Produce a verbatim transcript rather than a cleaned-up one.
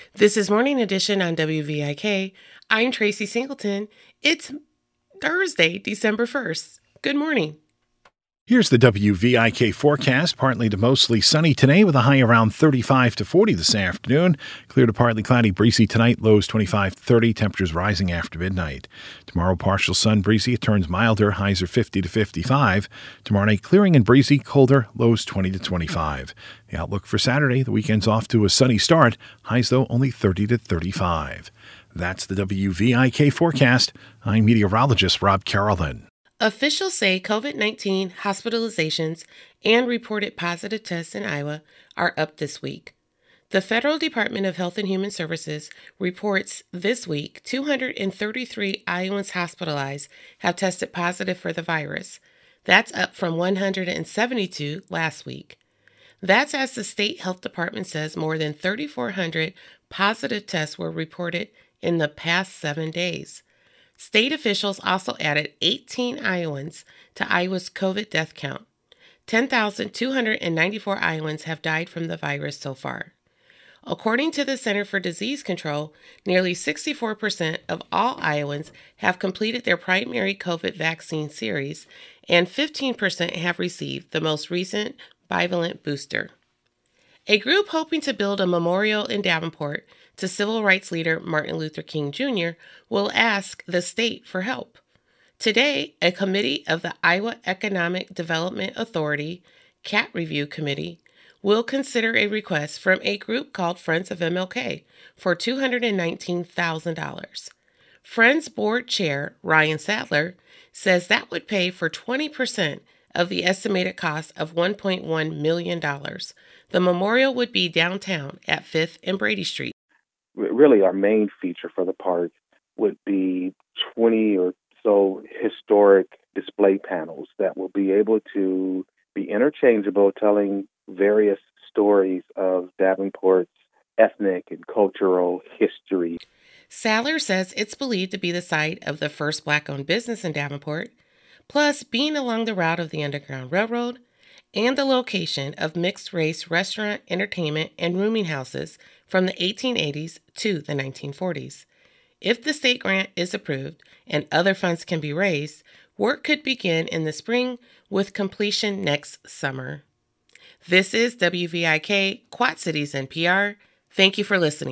This is Morning Edition on W V I K. I'm Tracy Singleton. It's Thursday, December first. Good morning. Here's the W V I K forecast. Partly to mostly sunny today with a high around thirty-five to forty this afternoon. Clear to partly cloudy, breezy tonight, lows twenty-five to thirty, temperatures rising after midnight. Tomorrow, partial sun, breezy, it turns milder, highs are fifty to fifty-five. Tomorrow night, clearing and breezy, colder, lows twenty to twenty-five. The outlook for Saturday, the weekend's off to a sunny start, highs though only thirty to thirty-five. That's the W V I K forecast. I'm meteorologist Rob Carolyn. Officials say COVID nineteen hospitalizations and reported positive tests in Iowa are up this week. The Federal Department of Health and Human Services reports this week two hundred thirty-three Iowans hospitalized have tested positive for the virus. That's up from one hundred seventy-two last week. That's as the state health department says more than three thousand four hundred positive tests were reported in the past seven days. State officials also added eighteen Iowans to Iowa's COVID death count. ten thousand two hundred ninety-four Iowans have died from the virus so far. According to the Center for Disease Control, nearly sixty-four percent of all Iowans have completed their primary COVID vaccine series, and fifteen percent have received the most recent bivalent booster. A group hoping to build a memorial in Davenport to civil rights leader Martin Luther King Junior will ask the state for help. Today, a committee of the Iowa Economic Development Authority, C A T Review Committee, will consider a request from a group called Friends of M L K for two hundred nineteen thousand dollars. Friends Board Chair Ryan Sadler says that would pay for twenty percent of the estimated cost of one point one million dollars. The memorial would be downtown at fifth and Brady Street. Really, our main feature for the park would be twenty or so historic display panels that will be able to be interchangeable, telling various stories of Davenport's ethnic and cultural history. Sadler says it's believed to be the site of the first Black-owned business in Davenport, plus being along the route of the Underground Railroad, and the location of mixed-race restaurant, entertainment, and rooming houses from the eighteen eighties to the nineteen forties. If the state grant is approved and other funds can be raised, work could begin in the spring with completion next summer. This is W V I K Quad Cities N P R. Thank you for listening.